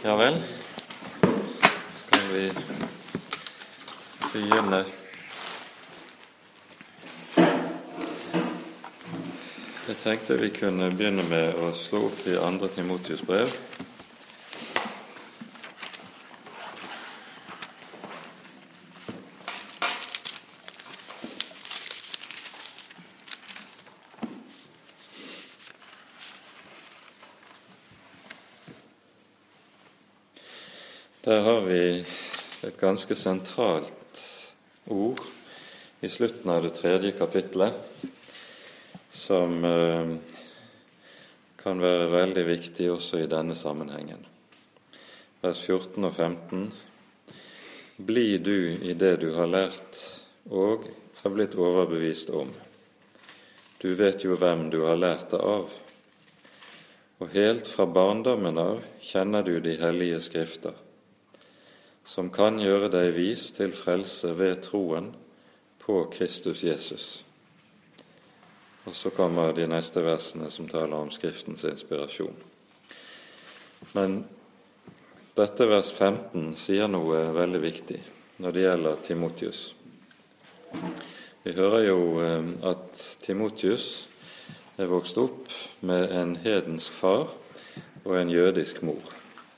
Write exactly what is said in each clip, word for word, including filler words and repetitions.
Ja vel, skal vi begynne. Jeg tenkte vi kunne begynne med å slå opp i andre Timotheus brev. Der har vi et ganske sentralt ord i slutten av det tredje kapitlet, som eh, kan være veldig viktig også i denne sammenhengen. Vers fjorten og femten. Bli du i det du har lært og har blitt overbevist om. Du vet jo hvem du har lært det av. Og helt fra barndommen av kjenner du de hellige skrifter, som kan gjøre deg vis til frelse ved troen på Kristus Jesus. Og så kommer de neste versene som taler om Skriftens inspirasjon. Men dette vers femten sier noe veldig viktig når det gjelder Timotheus. Vi hører jo at Timotheus er vokst opp med en hedensk far og en jødisk mor.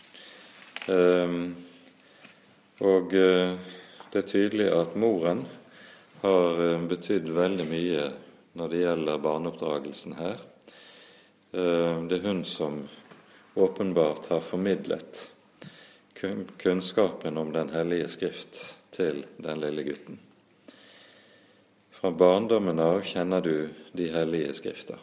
Og det er tydelig at moren har betydd veldig mye når det gjelder barneoppdragelsen her. Det er hun som åpenbart har formidlet kunnskapen om den hellige skrift til den lille gutten. Fra barndommen av kjenner du de hellige skrifter.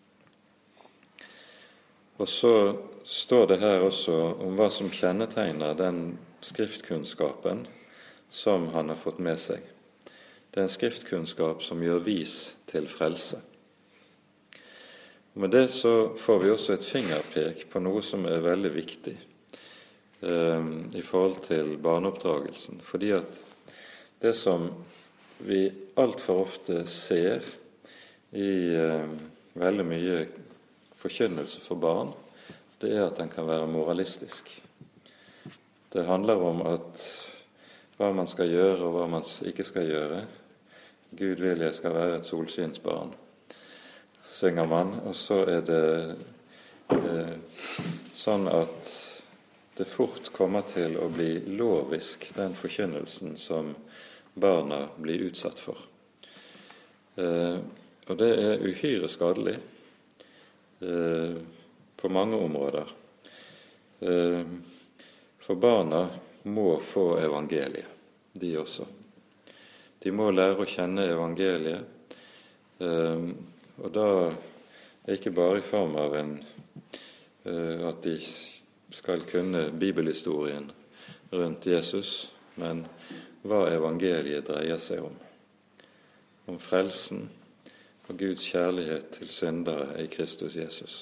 Og så står det her også om hva som kjennetegner den skriftkunnskapen som han har fått med seg. Det er en skriftkunnskap som gjør vis til frelse. Med det så får vi også et fingerpek på noe som er veldig viktig eh, i forhold til barneoppdragelsen. Fordi at det som vi alt for ofte ser i eh, veldig mye forkynnelse for barn, det er at den kan være moralistisk. Det handler om at hva man skal gjøre og hva man ikke skal gjøre. Gud vil jeg skal være et solskinnsbarn, synger man. Og så er det eh, sånn at det fort kommer til å bli lovisk, den forkynnelsen som barna blir utsatt for. Eh, og det er uhyre skadelig eh, på mange områder. Eh, For barna må få evangeliet, de også. De må lære å kjenne evangeliet, og da er ikke bare i form av en, at de skal kunne bibelhistorien rundt Jesus, men hva evangeliet dreier seg om. Om frelsen og Guds kjærlighet til syndere i Kristus Jesus.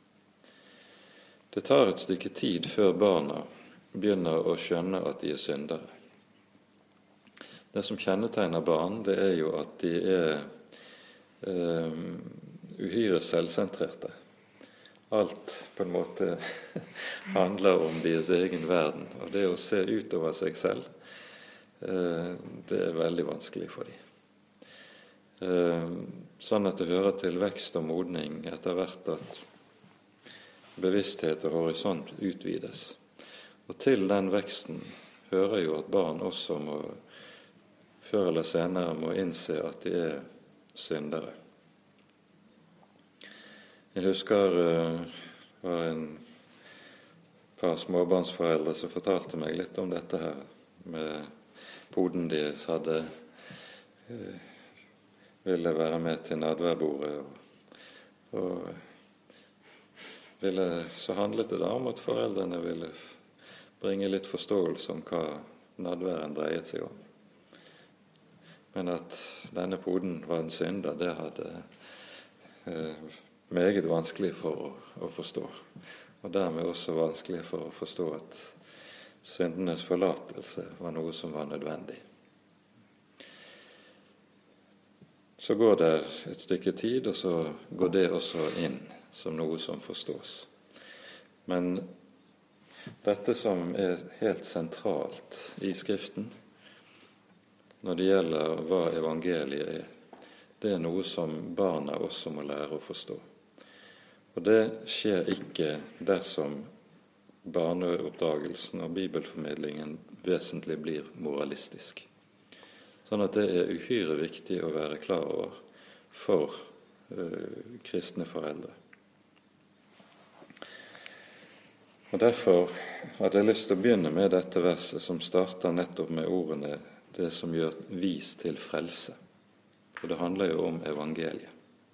Det tar et stykke tid før barna begynner å skjønne at de er syndere. Det som kjennetegner barn, det er jo at de er eh, uhyre selvsentrerte. Alt på en måte handler om deres egen verden, og det å se utover seg selv, eh, det er veldig vanskelig for dem. Eh, sånn at det hører til vekst og modning etter hvert at bevissthet og horisont utvides. Og til den veksten hører jo at barn også må, før eller senere må innse at de er syndere. Jeg husker uh, var en par småbarnsforeldre som fortalte meg litt om dette her, med poden deres hadde uh, ville være med til nadværbordet, og, og ville, så handlet det da om at foreldrene ville bringe litt forståelse om hva nadværen dreiet seg om. Men at denne poden var en synder, det hadde eh, meget vanskelig for å, å forstå. Og dermed også vanskelig for å forstå at syndenes forlatelse var noe som var nødvendig. Så går det et stykke tid, og så går det også inn som noe som forstås. Men dette som er helt sentralt i Skriften når det gjelder hva evangeliet er, det er noe som barna også må lære å forstå. Og det skjer ikke dersom barneoppdragelsen og bibelformidlingen vesentlig blir moralistisk. Sånn at det er uhyre viktig å være klar over for uh, kristne foreldre. Og Derfor hadde jeg lyst til å begynne med dette verset som starter nettopp med ordene det som gjør vis til frelse. For det handler jo om evangeliet.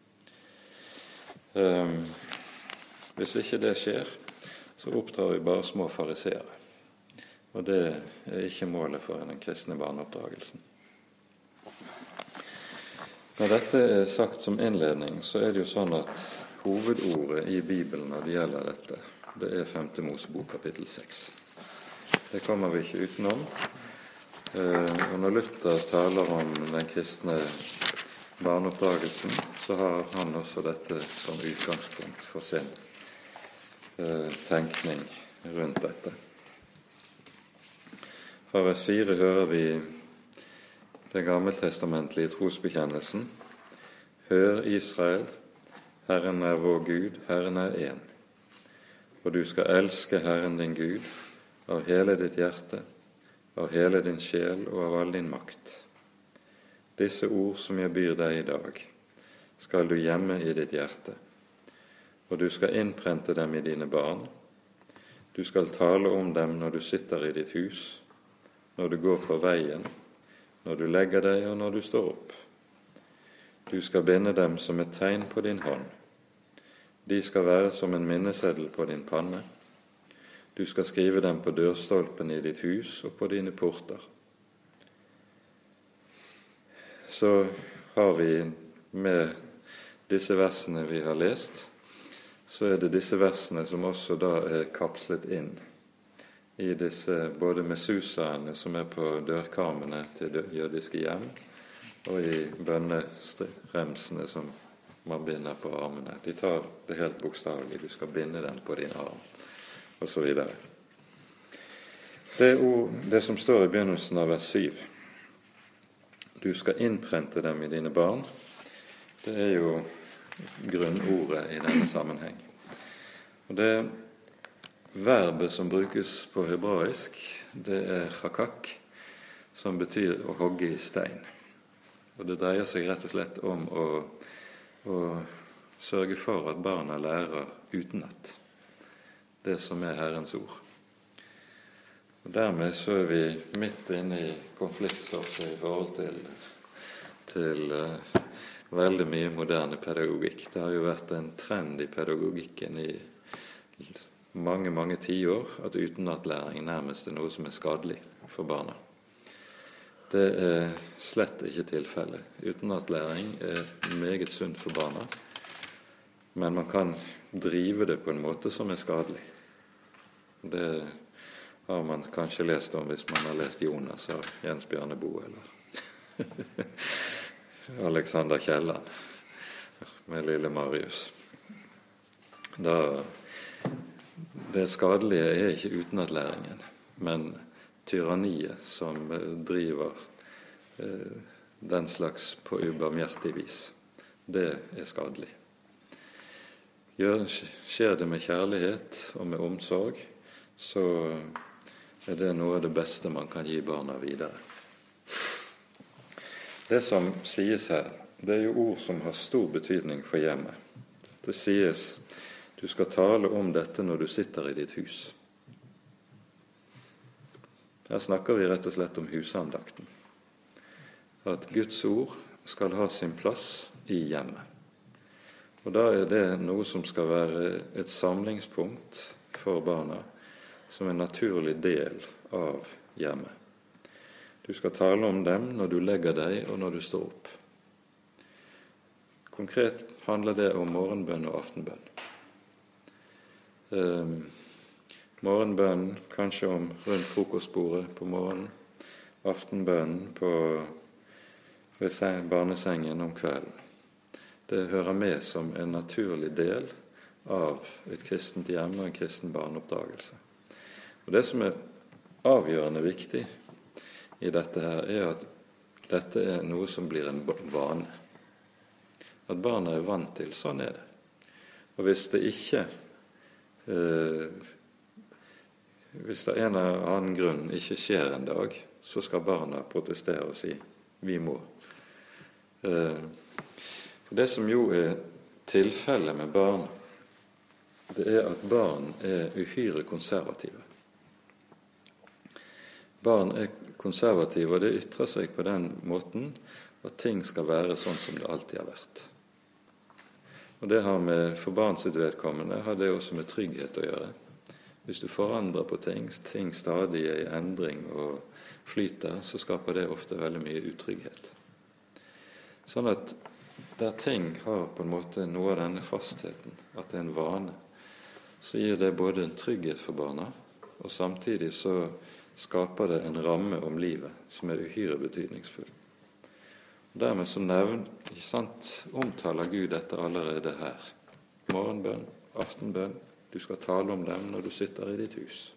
Um, hvis ikke det skjer, så oppdrar vi bare små fariseere. Og det er ikke målet for den kristne barneoppdragelsen. Når dette er sagt som innledning, så er det jo sånn at hovedordet i Bibelen når det gjelder dette, det er femte Mosebok kapittel seks. Det kommer vi ikke utenom. Og når Luther taler om den kristne barneoppdragelsen, så har han også dette som utgangspunkt for sin eh, tenkning rundt dette. Fra vers fire hører vi den gammeltestamentlige trosbekjennelsen. Hør Israel, Herren er vår Gud, Herren er én. Og du skal elske Herren din Gud av hele ditt hjerte, av hele din sjel og av all din makt. Disse ord som jeg byr deg i dag, skal du gjemme i ditt hjerte, og du skal innprente dem i dine barn. Du skal tale om dem når du sitter i ditt hus, når du går på veien, når du legger deg og når du står opp. Du skal binde dem som et tegn på din hånd. De skal være som en minneseddel på din panne. Du skal skrive dem på dørstolpen i ditt hus og på dine porter. Så har vi med disse versene vi har lest, så er det disse versene som også da er kapslet inn i disse både mesusaene som er på dørkarmene til det jødiske hjem, og i bønneremsene som man binder på armene. De tar det helt bokstavelig. Du skal binde dem på din arm, og så videre. Det, ord, det som står i begynnelsen av vers syv, du skal innprente dem i dine barn, det er jo grunnordet i denne sammenheng. Og det verbet som brukes på hebraisk, det er chakak, som betyr å hogge i stein. Og det dreier seg rett og slett om å, å sørge for at barna lærer utenat det som er Herrens ord. Og dermed så er vi midt inne i konfliktstoffet i forhold til, til uh, veldig mye moderne pedagogikk. Det har jo vært en trend i pedagogikken i mange, mange tiår at utenatlæring nærmest er noe som er skadelig for barna. Det er slett ikke tilfellet. Utenatlæring er meget sunt for barna, men man kan drive det på en måte som er skadelig. Det har man kanskje lest om hvis man har lest Jonas av Jens Bjarneboe eller Alexander Kielland med lille Marius. Da, det skadelige er ikke utenatlæringen, men tyranniet som driver eh, den slags på ubarmhjertig vis. Det er skadelig. Gjør, skjer det med kjærlighet og med omsorg, så er det noe av det beste man kan gi barna videre. Det som sies her, det er jo ord som har stor betydning for hjemmet. Det sies, du skal tale om dette når du sitter i ditt hus. Her snakker vi rett og slett om husandakten. At Guds ord skal ha sin plass i hjemmet. Og da er det noe som skal være et samlingspunkt for barna, som en naturlig del av hjemmet. Du skal tale om dem når du legger deg og når du står opp. Konkret handler det om morgenbønn og aftenbønn. Eh, morgenbønnen kanskje om rundt frokostbordet på morgenen, aftenbønnen på ved barnesengen om kvelden. Det hører med som en naturlig del av et kristent hjem og en kristen barneoppdragelse. Og det som er avgjørende viktig i dette her, er at dette er noe som blir en vane. At barna er vant til, sånn er det. Og hvis det ikke, eh, hvis det en eller annen grunn ikke skjer en dag, så skal barna protestere og si, vi må. Eh, for det som jo er tilfellet med barn, det er at barn er uhyre konservative. Barn er konservative, og det ytrer seg på den måten at ting skal være sånn som det alltid har vært. Og det har med, for barn sitt vedkommende, har det også med trygghet å gjøre. Hvis du forandrer på ting, ting stadig er i endring og flyter, så skaper det ofte veldig mye utrygghet. Sånn at der ting har på en måte noe av denne fastheten, at det er en vane, så gir det både en trygghet for barna, og samtidig så skaper det en ramme om livet som er uhyre betydningsfull. Og dermed så nevn, sant, omtaler Gud dette allerede her. Morgenbønn, aftenbønn, du skal tale om dem når du sitter i ditt hus.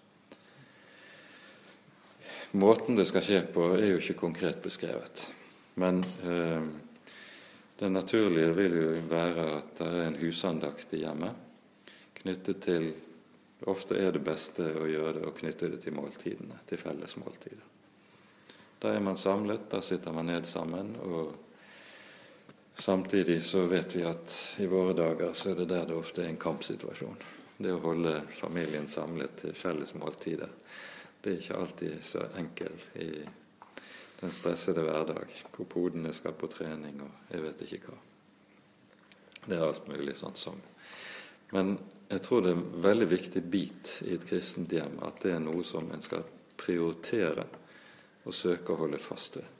Måten det skal skje på er jo ikke konkret beskrevet, men eh, det naturlige vil jo være at det er en husandakt i hjemmet, knyttet til, ofte er det beste å gjøre det og knytte det til måltidene, til felles måltider. Da er man samlet, da sitter man ned sammen, og samtidig så vet vi at i våre dager så er det der det ofte er en kampsituasjon. Det å holde familien samlet til felles måltider, det er ikke alltid så enkelt i den stressede hverdag, hvor podene skal på trening og jeg vet ikke hva. Det er alt mulig sånt som. Men jeg tror det er en veldig viktig bit i et kristent hjem at det er noe som en skal prioritere og søke å holde fast ved.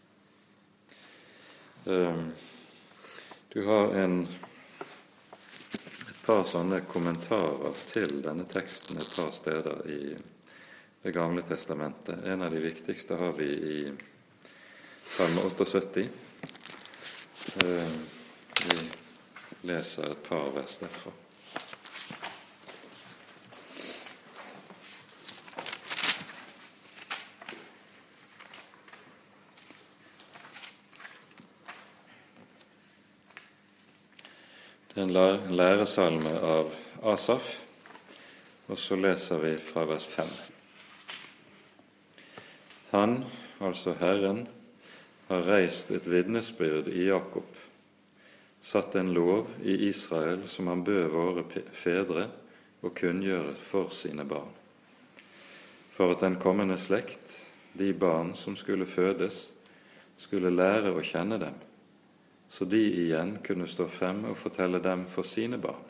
Du har en, et par sånne kommentarer til denne teksten et par steder i Det gamle testamentet. En av de viktigste har vi i Salme syttiåtte. Vi leser et par vers derfra. Det er en læresalme av Asaf, og så leser vi fra vers fem. Han, altså Herren, har reist et vitnesbyrd i Jakob, satt en lov i Israel som han bød våre fedre å kunngjøre for sine barn, for at den kommende slekt, de barn som skulle fødes, skulle lære å kjenne dem, så de igjen kunne stå frem og fortelle dem for sine barn.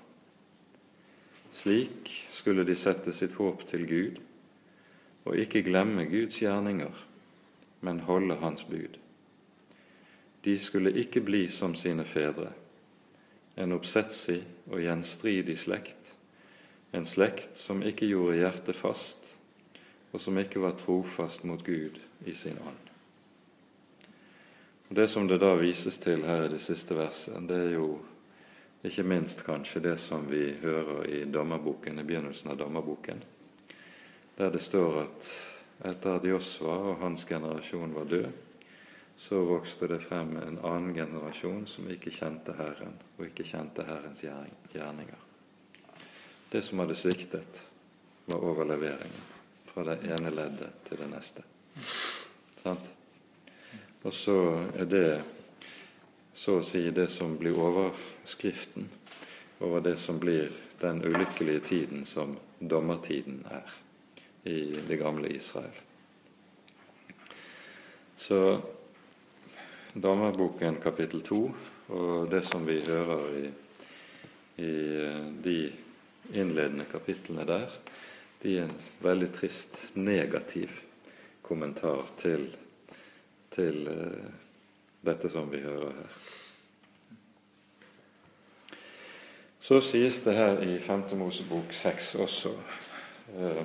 Slik skulle de sette sitt håp til Gud, og ikke glemme Guds gjerninger, men holde hans bud. De skulle ikke bli som sine fedre, en oppsetsig og gjenstridig slekt, en slekt som ikke gjorde hjertet fast, og som ikke var trofast mot Gud i sin ånd. Og det som det da vises til her i det siste verset, det er jo ikke minst kanskje det som vi hører i dommerboken, i begynnelsen av dommerboken, der det står at etter at Josva og hans generasjon var død, så vokste det frem en annen generasjon som ikke kjente Herren, og ikke kjente Herrens gjerninger. Det som hadde sviktet, var overleveringen fra det ene leddet til det neste. Sant? Og så er det så å si det som blir overskriften over det som blir den ulykkelige tiden som dommertiden er i det gamle Israel. Så dommerboken kapittel to og det som vi hører i, i de innledende kapitlene der, de er en veldig trist, negativ kommentar til til uh, dette som vi hører her. Så sies det her i femte Mosebok seks også, uh,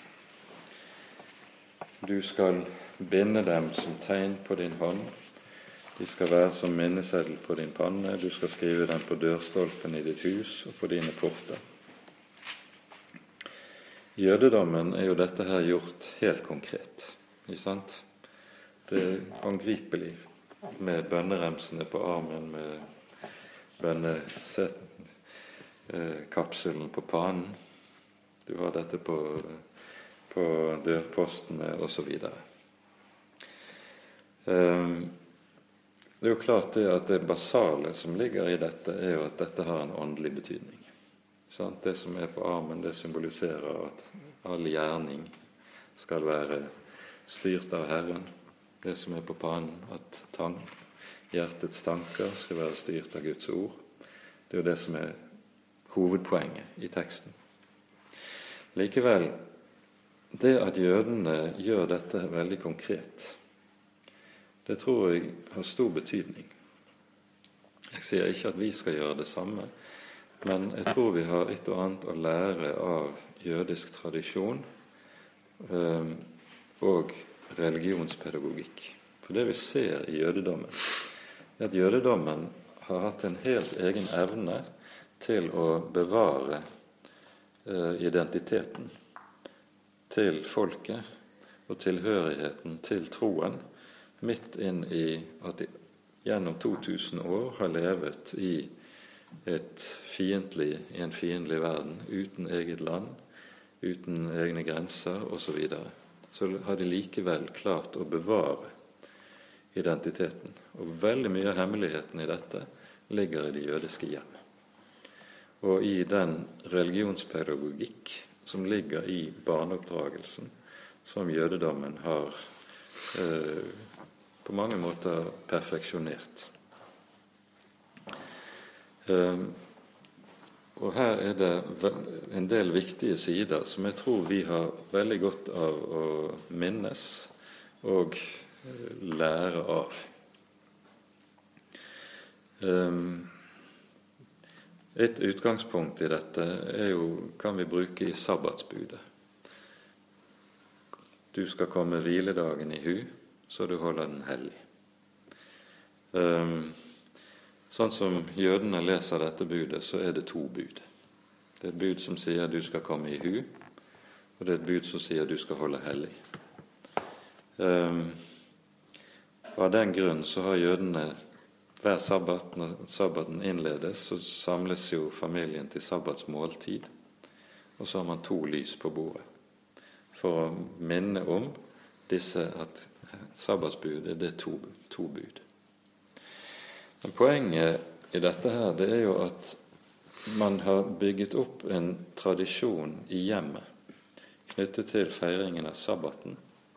du skal binde dem som tegn på din hånd, de skal være som minneseddel på din panne, du skal skrive dem på dørstolpen i ditt hus og på dine porter. jødedommen er jo dette her gjort helt konkret, ikke sant? Det er håndgripelig med bønneremsene på armen, med bønnekapselen på panen. Du har dette på, på dørpostene og så videre. Um, det er jo klart det at det basale som ligger i dette, er jo at dette har en åndelig betydning. Sant? Det som er på armen, det symboliserer at all gjerning skal være styrt av Herren. Det som er på panen, at tank, hjertets tanker skal være styrt av Guds ord. Det er jo det som er hovedpoenget i teksten. Likevel, det at jødene gjør dette veldig konkret, det tror jeg har stor betydning. Jeg sier ikke at vi skal gjøre det samme, men jeg tror vi har et og annet å lære av jødisk tradisjon eh, og religionspedagogikk. For det vi ser i jødedommen, er at jødedommen har hatt en helt egen evne til å bevare eh, identiteten til folket og tilhørigheten til troen, midt inn i at de gjennom to tusen år har levet i, et fiendtlig, i en fiendtlig verden, uten eget land, uten egne grenser og så videre. Så har de likevel klart å bevare identiteten. Og veldig mye av hemmeligheten i dette ligger i de jødiske hjem. Og i den religionspedagogikk som ligger i barneoppdragelsen, som jødedommen har eh, på mange måter perfeksjonert. Um, og her er det en del viktige sider som jeg tror vi har veldig godt av å minnes og lære av. Um, et utgangspunkt i dette er jo, kan vi bruke i sabbatsbudet. Du skal komme hviledagen i hu, så du holder den hellig. Um, sånn som jødene leser dette budet, så er det to bud. Det er et bud som sier du skal komme i hu, og det er et bud som sier du skal holde hellig. Um, av den grunn så har jødene hver sabbat, når sabbaten innledes, så samles jo familien til sabbatsmåltid, og så har man to lys på bordet, for å minne om disse at sabbatsbudet, det er to, to bud. Men poenget i dette her, det er jo at man har bygget opp en tradisjon i hjemmet knyttet til feiringen av sabbaten.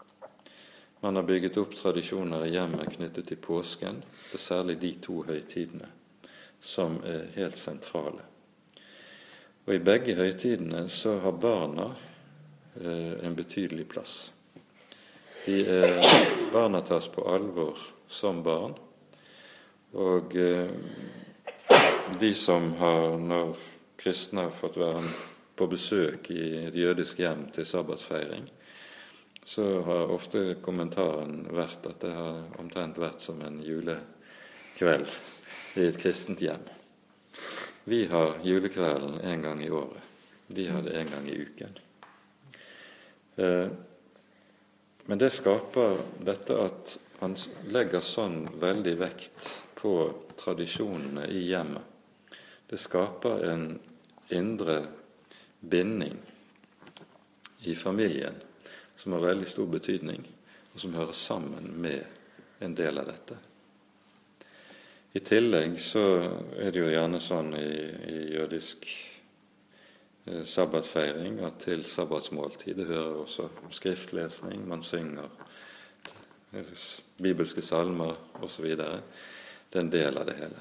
Man har bygget opp tradisjoner i hjemmet knyttet til påsken. Det er særlig de to høytidene som er helt sentrale. Og i begge høytidene så har barna eh, en betydelig plass. De er, barna tas på alvor som barn, og eh, de som har, når kristne har fått være på besøk i et jødisk hjem til sabbatsfeiring, så har ofte kommentaren vært at det har omtrent vært som en julekveld i et kristent hjem. Vi har julekvelden en gang i året. De har det en gang i uken. Eh, Men det skaper dette at man legger sånn veldig vekt på tradisjonene i hjemmet. Det skaper en indre binding i familien som har veldig stor betydning, og som hører sammen med en del av dette. I tillegg så er det jo gjerne sånn i, i jødisk sabbatsfeiring at til sabbatsmåltid det hører også skriftlesning, man synger bibelske salmer og så videre. Det er en del av det hele.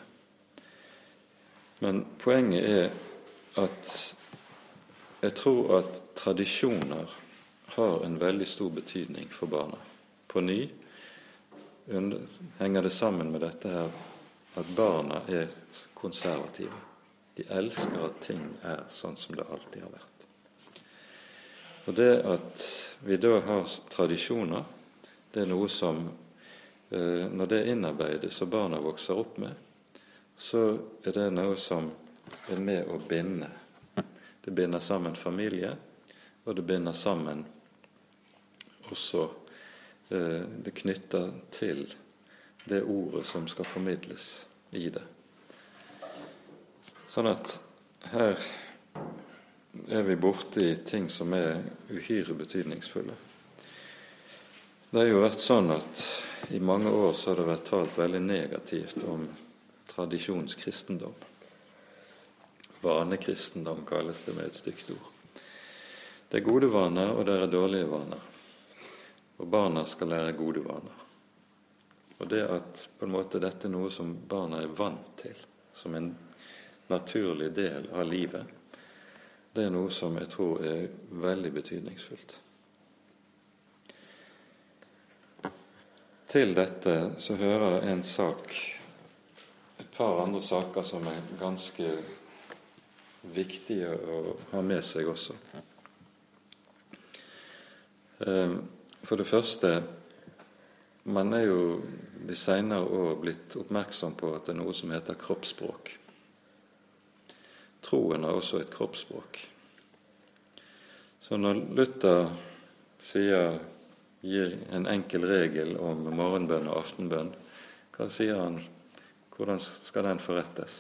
Men poenget er at jeg tror at tradisjoner har en veldig stor betydning for barna. På ny henger det sammen med dette her at barna er konservative. De elsker at ting er sånn som det alltid har vært. Og det at vi da har tradisjoner, det er noe som, når det innarbeides og barna vokser opp med, så er det noe som er med å binde. Det binder sammen familie, og det binder sammen også eh, det knytter til det ordet som skal formidles i det. Sånn at her er vi borte i ting som er uhyre betydningsfulle. Det har jo vært sånn at i mange år så har det vært talt veldig negativt om tradisjonskristendom. Vanekristendom kalles det med et stygt ord. Det er gode vaner, og det er dårlige vaner. Og barna skal lære gode vaner. Og det at på en måte dette er noe som barna er vant til, som en naturlig del av livet, det er noe som jeg tror er veldig betydningsfullt. Til dette så hører en sak, et par andre saker som er ganske viktige å ha med seg også. For det første, man er jo de senere år blitt oppmerksom på at det er noe som heter kroppsspråk. Troen har også et kroppsspråk. Så når Luther sier, gir en enkel regel om morgenbønn og aftenbønn, hva sier han? Hvordan skal den forrettes?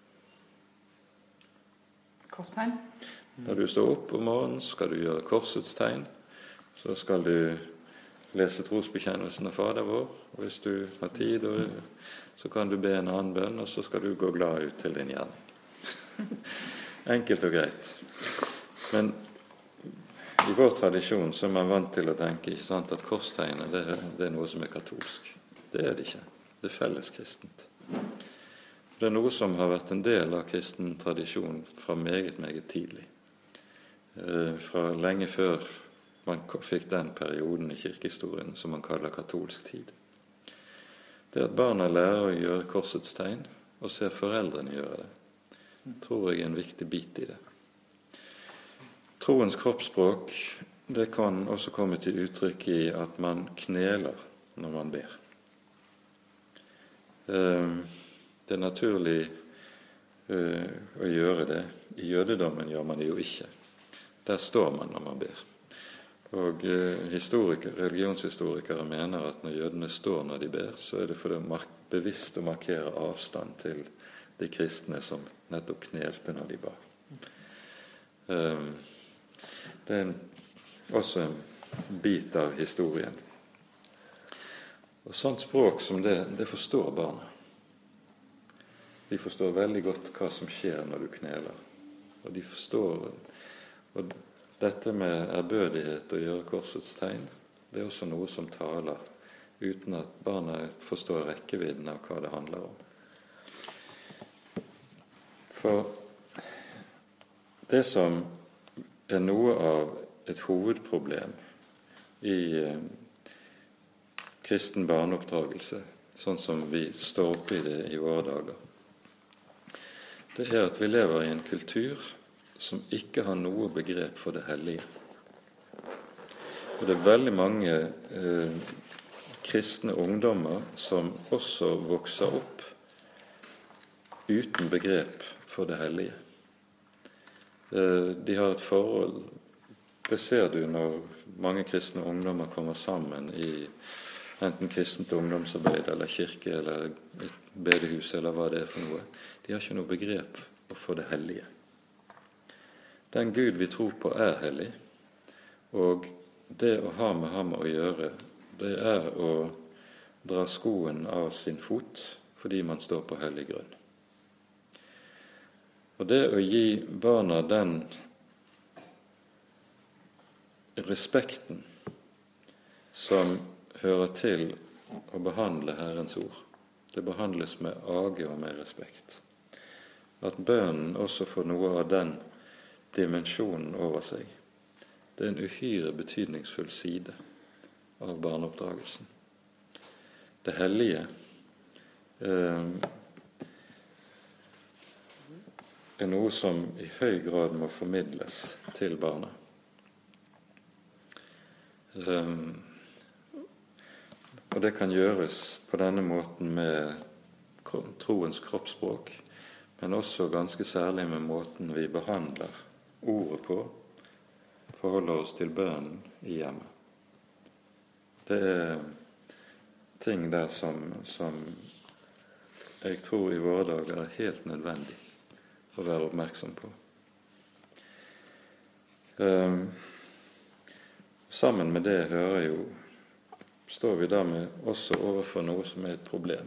Korstegn. Når du står opp om morgenen, skal du gjøre korsets tegn. Så skal du lese trosbekjennelsen av Fader vår. Og hvis du har tid, så kan du be en annen bønn, og så skal du gå glad ut til din gjerning. Enkelt og greit. Men i vår tradisjon så er man vant til å tenke ikke sant, at korstegnet det, det er noe som er katolsk. Det er det ikke. Det er felleskristent. Det er noe som har vært en del av kristen tradisjon fra meget, meget tidlig. Eh, fra lenge før man fikk den perioden i kirkehistorien som man kaller katolsk tid. Det at barna lærer å gjøre korsets tegn, og ser foreldrene gjøre det, tror jeg er en viktig bit i det. Troens kroppsspråk, det kan også komme til uttrykk i at man kneler når man ber. Det er naturlig å gjøre det. I jødedommen gjør man det jo ikke. Der står man når man ber. Og historiker, religionshistorikere mener at når jødene står når de ber, så er det for å bevisst å markere avstand til de kristne som nettopp knelte når de ba. Det er en, også en bit av historien. Og sånt språk som det, det forstår barna. De forstår veldig godt hva som skjer når du kneler. Og de forstår, og dette med ærbødighet og gjøre korsets tegn, det er også noe som taler, uten at barna forstår rekkevidden av hva det handler om. For det som er noe av et hovedproblem i eh, kristen barneoppdragelse, sånn som vi står oppe i det i våre dager, det er at vi lever i en kultur som ikke har noe begrep for det hellige. Og det er veldig mange eh, kristne ungdommer som også vokser opp uten begrep for det hellige. De har et forhold, det ser du når mange kristne ungdommer kommer sammen i enten kristent ungdomsarbeid eller kirke eller et bedehus eller hva det er for noe. De har ikke noe begrep for det hellige. Den Gud vi tror på er hellig, og det å ha med ham å gjøre, det er å dra skoen av sin fot fordi man står på hellig grunn. Og det å gi barna den respekten som hører til å behandle Herrens ord, det behandles med age og med respekt. At bønnen også får noe av den dimensjonen over seg, det er en uhyre betydningsfull side av barneoppdragelsen. Det hellige eh, er noe som i høy grad må formidles til barna. Um, og det kan gjøres på denne måten med troens kroppsspråk, men også ganske særlig med måten vi behandler ordet på, forholder oss til bønnen i hjemmet. Det er ting der som, som jeg tror i våre dager er helt nødvendig å være oppmerksom på. Um, sammen med det hører jo, står vi da med også overfor noe som er et problem.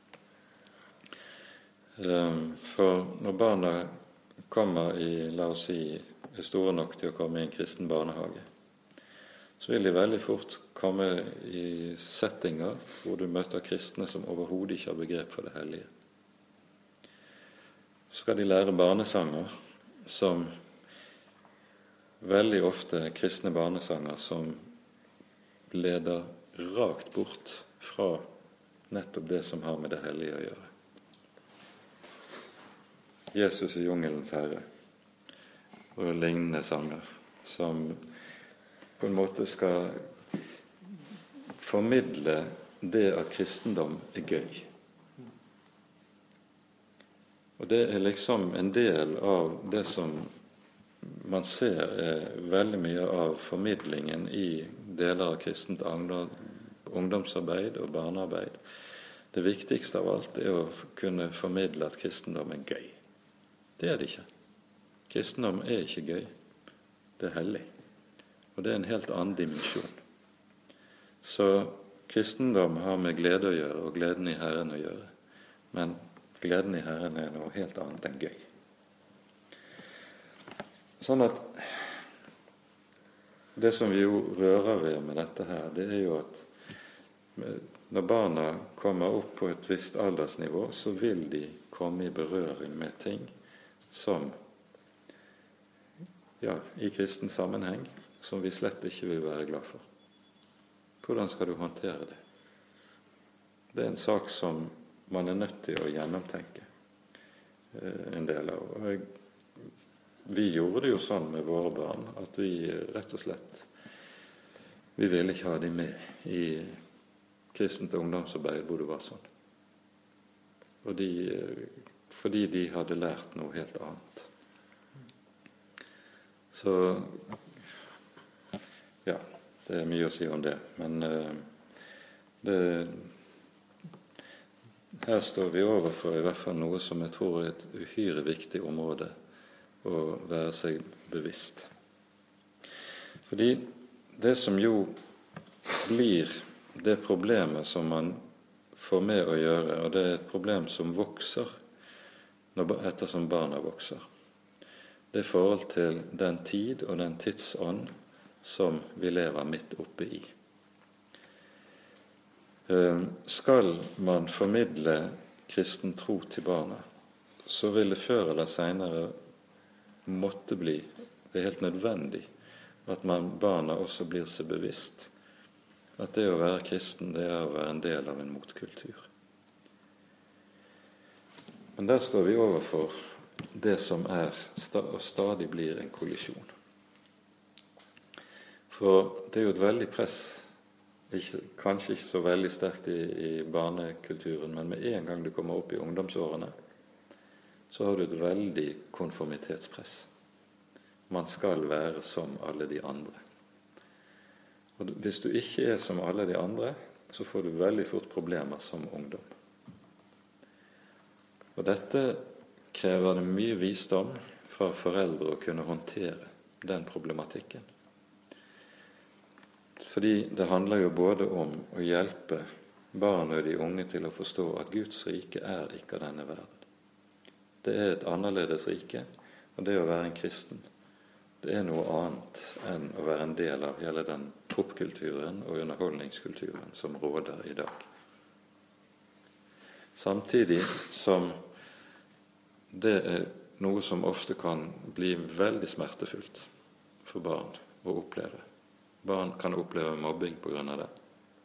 Um, for når barna kommer i, la oss si, er store nok til å komme i en kristen barnehage, så vil de veldig fort komme i settinger hvor du møter kristne som overhodet ikke har begrep for det hellige. Så skal de lære barnesanger som veldig ofte kristne barnesanger som leder rakt bort fra nettopp det som har med det hellige å gjøre. Jesus i jungelens herre og lignende sanger som på en måte skal formidle det at kristendom er gøy. Og det er liksom en del av det som man ser er veldig mye av formidlingen i deler av kristent ungdomsarbeid og barnearbeid. Det viktigste av alt er å kunne formidle at kristendom er gøy. Det er det ikke. Kristendom er ikke gøy. Det er hellig. Og det er en helt annen dimensjon. Så kristendom har med glede å gjøre, og gleden i Herren å gjøre. Men gleden i Herren er noe helt annet enn gøy. Sånn at det som vi jo rører ved med dette her, det er jo at når barna kommer opp på et visst aldersnivå, så vil de komme i berøring med ting som, ja, i kristen sammenheng, som vi slett ikke vil være glad for. Hvordan skal du håndtere det? Det er en sak som man er nødt til å gjennomtenke en del av. Og jeg Vi gjorde det jo sånn med våre barn at vi rett og slett vi ville ikke ha dem med i kristent ungdomsarbeid hvor det var sånn. Og de, fordi de hadde lært noe helt annet. Så ja, det er mye å si om det. Men det, her står vi overfor i hvert fall noe som jeg tror er et uhyre viktig område å være seg bevisst. Fordi det som jo blir det problemet som man får med å gjøre, og det er et problem som vokser ettersom barna vokser, det er forhold til den tid og den tidsånd som vi lever midt oppe i. Skal man formidle kristen tro til barna, så vil det før eller senere måtte bli, det er helt nødvendig, at man, barna også blir seg bevisst at det å være kristen, det er å være en del av en motkultur. Men der står vi overfor det som er og stadig blir en kollisjon. For det er jo et veldig press, ikke, kanskje ikke så veldig sterkt i, i barnekulturen, men med en gang du kommer opp i ungdomsårene, så har du et veldig konformitetspress. Man skal være som alle de andre. Og hvis du ikke er som alle de andre, så får du veldig fort problemer som ungdom. Og dette krever det mye visdom fra foreldre å kunne håndtere den problematikken. Fordi det handler jo både om å hjelpe barn og de unge til å forstå at Guds rike er ikke av denne verden. Det er et annerledes rike, og det å være en kristen, det er noe annet enn å være en del av hele den popkulturen og underholdningskulturen som råder i dag. Samtidig som det er noe som ofte kan bli veldig smertefullt for barn å oppleve. Barn kan oppleve mobbing på grunn av det.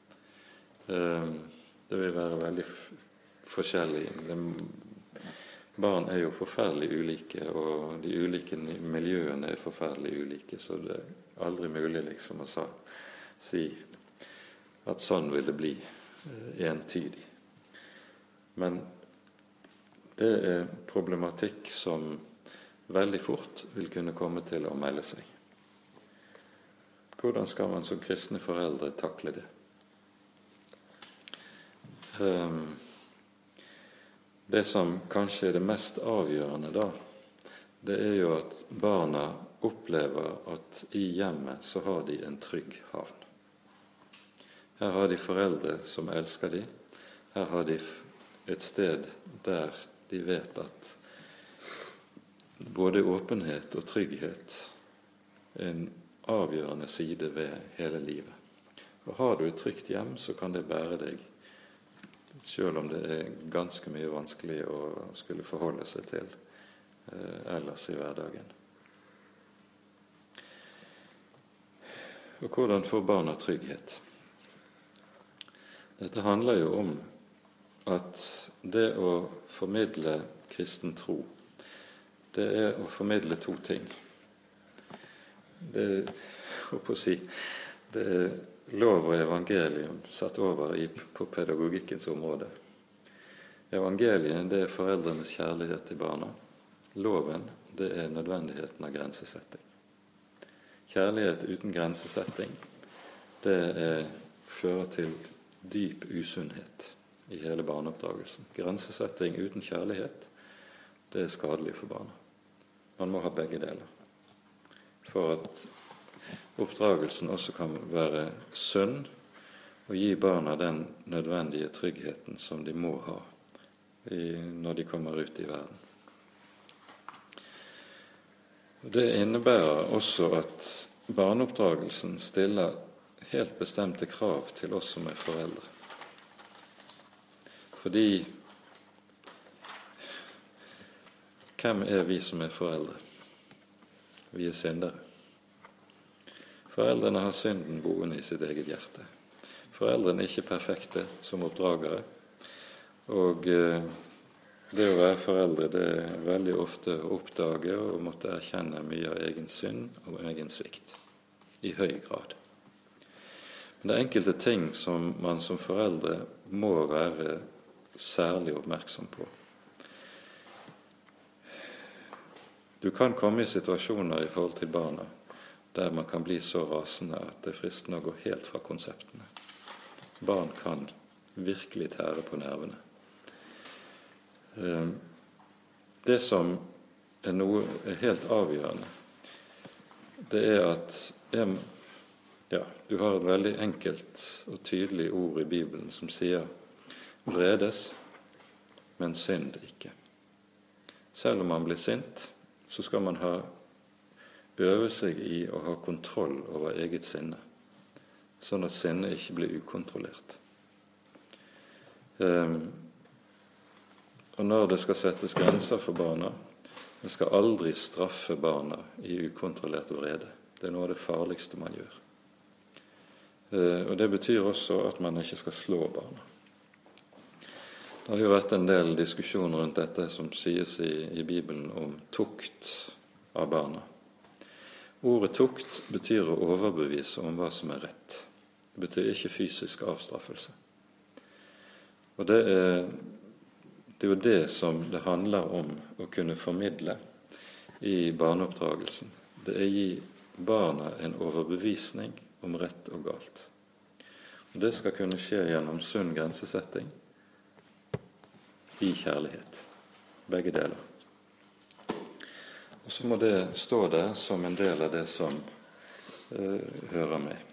Det vil være veldig forskjellig. Barn er jo forferdelig ulike, og de ulike miljøene er forferdelig ulike, så det er aldri mulig liksom å sa, si at sånn vil det bli entydig. Men det er problematikk som veldig fort vil kunne komme til å melde seg. hvordan skal man som kristne foreldre takle det? Um, det som kanskje er det mest avgjørende da, det er jo at barna opplever at i hjemmet så har de en trygg havn. Her har de foreldre som elsker de. Her har de et sted der de vet at både åpenhet og trygghet er en avgjørende side ved hele livet. Og har du et trygt hjem, så kan det bære deg, selv om det er ganske mye vanskelig å skulle forholde seg til eh, ellers i hverdagen. Og hvordan får barna trygghet? Dette handler jo om at det å formidle kristen tro, det er å formidle to ting. Det, å si, det er lov og evangelium satt over i, på pedagogikkens område. Evangeliet, det er foreldrenes kjærlighet til barna. Loven, det er nødvendigheten av grensesetting. Kjærlighet uten grensesetting, det er, fører til dyp usunnhet i hele barneoppdragelsen. Grensesetting uten kjærlighet, det er skadelig for barna. Man må ha begge deler, for at oppdragelsen også kan være sunn og gi barna den nødvendige tryggheten som de må ha i, når de kommer ut i verden. Det innebærer også at barneoppdragelsen stiller helt bestemte krav til oss som er foreldre. Fordi hvem er vi som er foreldre? Vi er syndere. Foreldrene har synden boende i sitt eget hjerte. Foreldrene er ikke perfekte som oppdragere, og eh, det å være foreldre, det er veldig ofte å oppdage og måtte erkjenne mye av egen synd og egen svikt, i høy grad. Men det er enkelte ting som man som foreldre må være særlig oppmerksom på. Du kan komme i situasjoner i forhold til barna der man kan bli så rasende at det er fristende å gå helt fra konseptene. Barn kan virkelig tære på nervene. Det som er noe er helt avgjørende, det er at ja, du har et veldig enkelt og tydelig ord i Bibelen som sier vredes, men synd ikke. Selv om man blir sint, så skal man ha øve seg i å ha kontroll over eget sinne, sånn at sinnet ikke blir ukontrollert. Um, og når det skal settes grenser for barna, det skal aldri straffe barna i ukontrollert vrede. Det er noe av det farligste man gjør. Uh, og det betyr også at man ikke skal slå barna. Det har jo vært en del diskusjoner rundt dette som sies i, i Bibelen om tukt av barna. Ordet tukt betyr å overbevise om hva som er rett. Det betyr ikke fysisk avstraffelse. Og det er, det er jo det som det handler om å kunne formidle i barneoppdragelsen. Det er å gi barna en overbevisning om rett og galt. Og det skal kunne skje gjennom sunn grensesetting i kjærlighet. Begge deler. Og så må det stå der som en del av det som uh, hører med.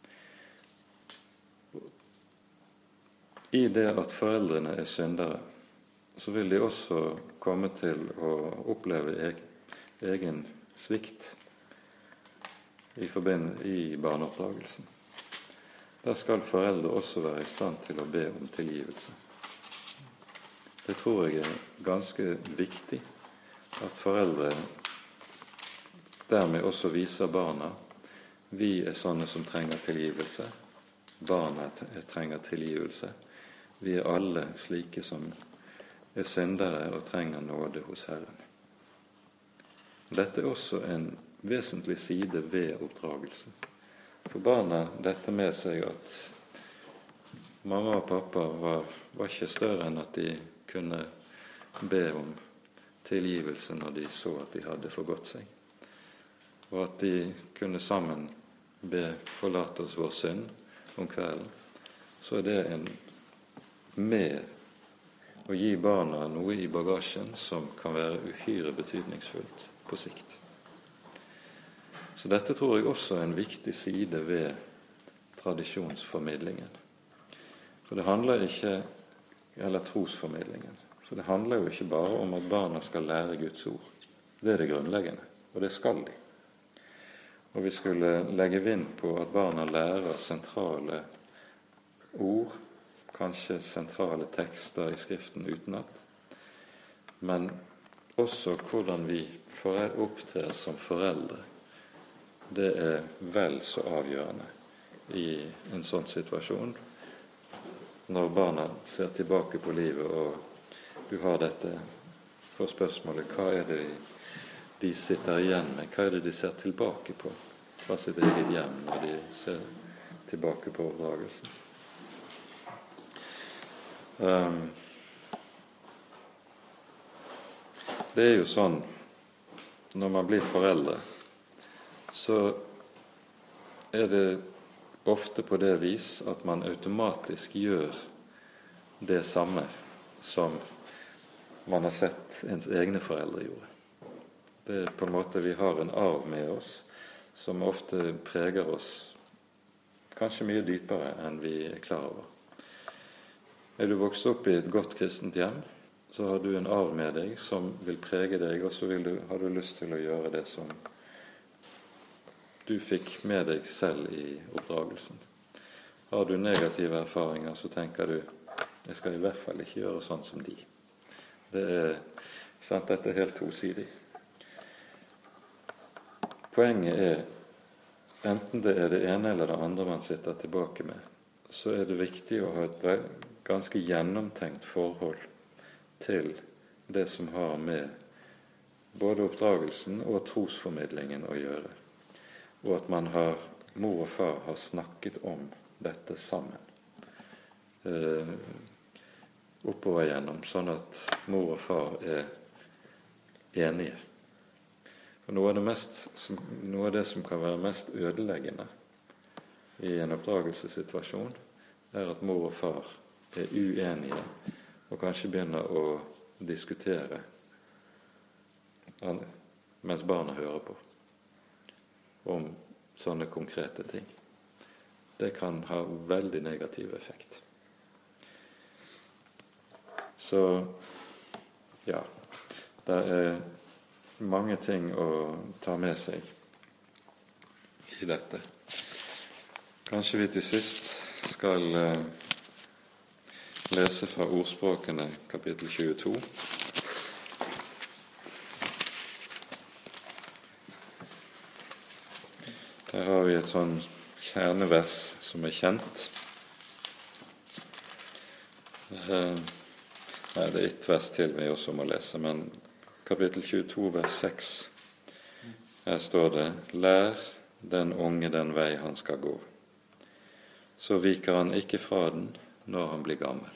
I det at foreldrene er syndere, så vil de også komme til å oppleve egen, egen svikt i, forbind- i barneoppdragelsen. Da skal foreldre også være i stand til å be om tilgivelse. Det tror jeg er ganske viktig, at foreldre dermed også viser barna vi er sånne som trenger tilgivelse. Barna trenger tilgivelse. Vi er alle slike som er syndere og trenger nåde hos Herren. Dette er også en vesentlig side ved oppdragelsen. For barna dette med seg at mamma og pappa var, var ikke større enn at de kunne be om tilgivelse når de så at de hadde forgått seg, og at de kunne sammen be forlate oss vår synd om kvelden, så er det en med å gi barna noe i bagasjen som kan være uhyre betydningsfullt på sikt. Så dette tror jeg også er en viktig side ved tradisjonsformidlingen. For det handler ikke, eller trosformidlingen, for det handler jo ikke bare om at barna skal lære Guds ord. Det er det grunnleggende, og det skal de. Og vi skulle legge vind på at barna lærer sentrale ord, kanskje sentrale tekster i Skriften utenat, men også hvordan vi opptrer som foreldre. Det er vel så avgjørende i en sånn situasjon, når barna ser tilbake på livet, og du har dette for spørsmålet, hva er det de sitter igjen med, hva er det de ser tilbake på fra sitt eget hjem når de ser tilbake på oppdragelsen. Um, det er jo sånn, når man blir foreldre, så er det ofte på det vis at man automatisk gjør det samme som man har sett ens egne foreldre gjorde. Det er på en måte vi har en arv med oss som ofte preger oss kanskje mye dypere enn vi er klar over. Er du vokst opp i et godt kristent hjem, så har du en arv med deg som vil prege deg, og så vil du, har du lyst til å gjøre det som du fikk med deg selv i oppdragelsen. Har du negative erfaringer, så tenker du, jeg skal i hvert fall ikke gjøre sånn som de. Det er sant, dette er helt tosidig. Poenget er, enten det er det ene eller det andre man sitter tilbake med, så er det viktig å ha et ganske gjennomtenkt forhold til det som har med både oppdragelsen og trosformidlingen å gjøre, og at man har, mor og far har snakket om dette sammen eh, oppover gjennom, sånn at mor og far er enige. For noe av det, mest, noe av det som kan være mest ødeleggende i en oppdragelsessituasjon, er at mor og far er uenige og kanskje begynner å diskutere mens barna hører på om sånne konkrete ting. Det kan ha veldig negativ effekt. Så ja, det er mange ting å ta med seg i dette. Kanskje vi til sist skal uh, lese fra Ordspråkene kapittel tjueto. Her har vi et sånn kjernevers som er kjent. Uh, nei, det er ett vers til vi også må lese, men kapittel tjueto, vers seks. Her står det, lær den unge den vei han skal gå, så viker han ikke fra den når han blir gammel.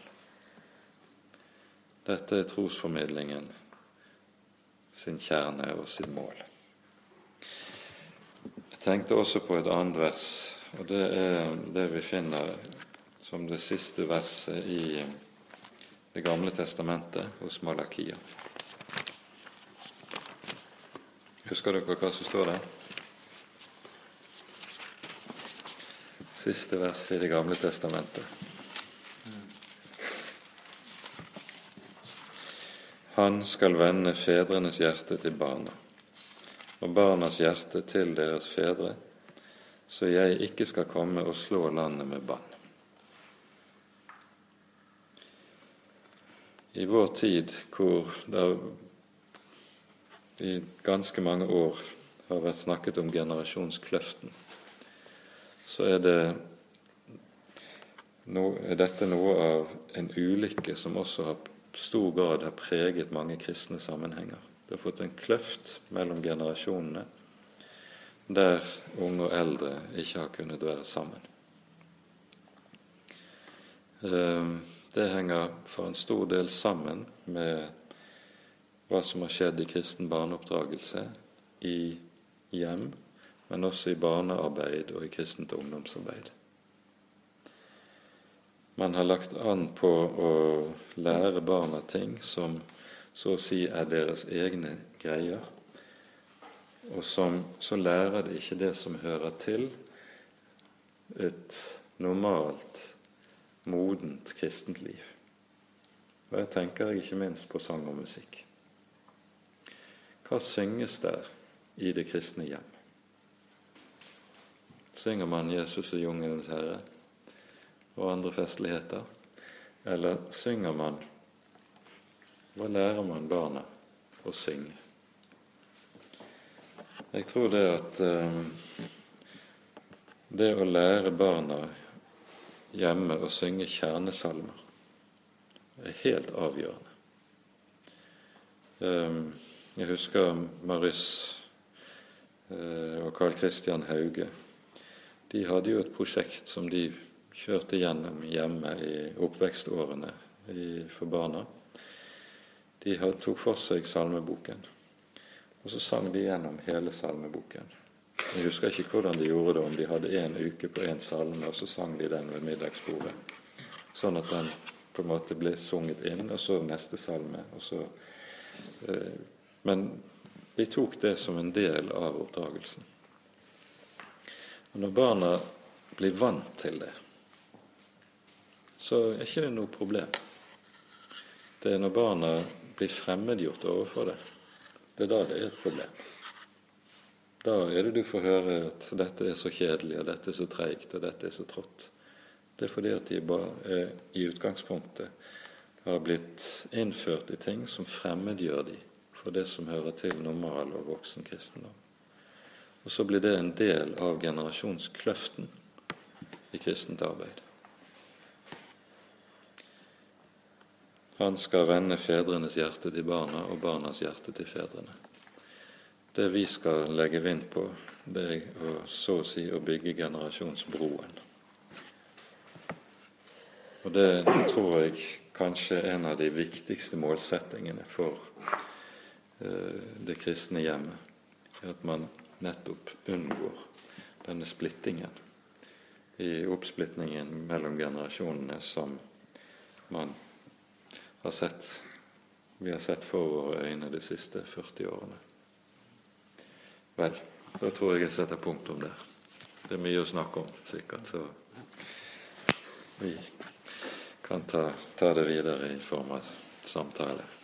Dette er trosformidlingen sin kjerne og sin mål. Jeg tenkte også på et annet vers, og det er det vi finner som det siste verset i Det gamle testamentet hos Malakia. Husker dere hva som står der? Siste vers i Det gamle testamentet. Han skal vende fedrenes hjerte til barna, og barnas hjerte til deres fedre, så jeg ikke skal komme og slå landet med bann. I vår tid, hvor det i ganske mange år har vært snakket om generasjonskløften, så er, det no, er dette noe av en ulykke som også har stor grad har preget mange kristne sammenhenger. Det har fått en kløft mellom generasjonene, der unge og eldre ikke har kunnet være sammen. Det henger for en stor del sammen med hva som har skjedd i kristen barneoppdragelse i hjem, men også i barnearbeid og i kristent ungdomsarbeid. Man har lagt an på å lære barna ting som så å si er deres egne greier, og som, så lærer de ikke det som hører til et normalt, modent kristent liv. Og jeg tenker ikke minst på sang og musikk. Hva synges der i det kristne hjem? Synger man Jesus og Jungelens Herre og andre festligheter? Eller synger man, hva lærer man barna å synge? Jeg tror det at uh, det å lære barna hjemme å synge kjernesalmer er helt avgjørende. Um, jeg husker Marius uh, og Carl Christian Hauge. De hadde jo et prosjekt som de kjørte gjennom hjemme i oppvekstårene i, for barna. De had, tok for seg salmeboken, og så sang de gjennom hele salmeboken. Jeg husker ikke hvordan de gjorde det, om de hadde en uke på en salme, og så sang de den ved middagsbordet, sånn at den på en måte ble sunget inn, og så neste salme. Og så, eh, men de tok det som en del av oppdragelsen. Og når barna blir vant til det, så er ikke det noe problem. Det er når barna blir fremmedgjort overfor det, det er da det er et problem. Da er det du får høre at dette er så kjedelig, og dette er så treigt, og dette er så trått. Det er fordi at de bare er, i utgangspunktet har blitt innført i ting som fremmedgjør de for det som hører til normal og voksen kristendom. Og så blir det en del av generasjonskløften i kristent arbeid. Han skal vende fedrenes hjerte til barna og barnas hjerte til fedrene. Det vi skal legge vind på, det er å, så å si, å bygge generasjonsbroen. Og det tror jeg kanskje er en av de viktigste målsettingene for uh, det kristne hjemmet, at man nettopp unngår denne splittingen i oppsplittningen mellom generasjonene som man har sett, vi har sett for våre øyne de siste førti årene. Vel, da tror jeg jeg setter punktum der. Det er mye å snakke om, sikkert, så vi kan ta, ta det videre i form av samtale.